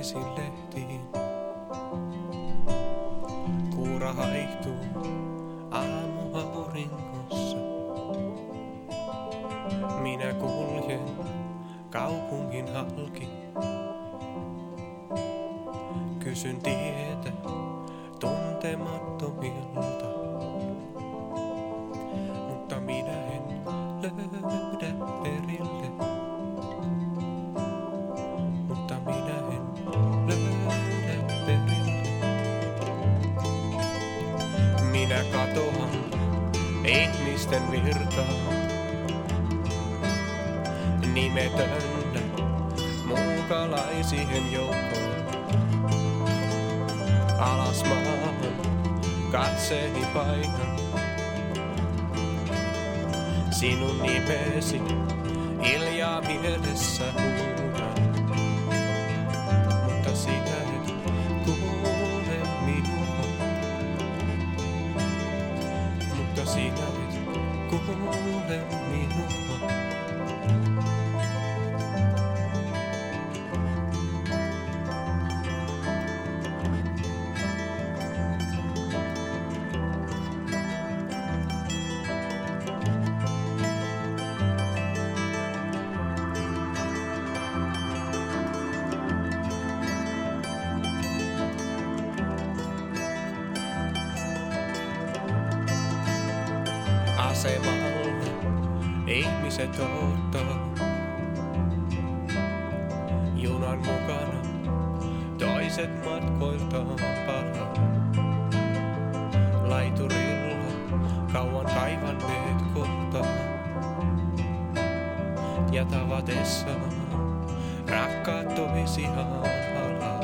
lukisin lehtiin. Kuura haihtuu aamuauringossa. Minä kuljen kaupungin halki. Kysyn tietä tuntemattomilta. Mutta minä en löydä perille. Mutta minä en löydä perille. Minä katoan ihmisten virtaa. Nimetöntä muukalaisien joukkoon. Alas maahan katseeni painan. Sinun nimesi hiljaa mielessä huudan. Mutta sinä et kuule minua. Mutta sinä et kuule minua. Asemalle ihmiset odottaa. Junan mukana toiset matkoiltaan palaa. Laiturilla kauan kaivanneet kohtaa. Ja tavatessaan rakkaat toisiaan halaa.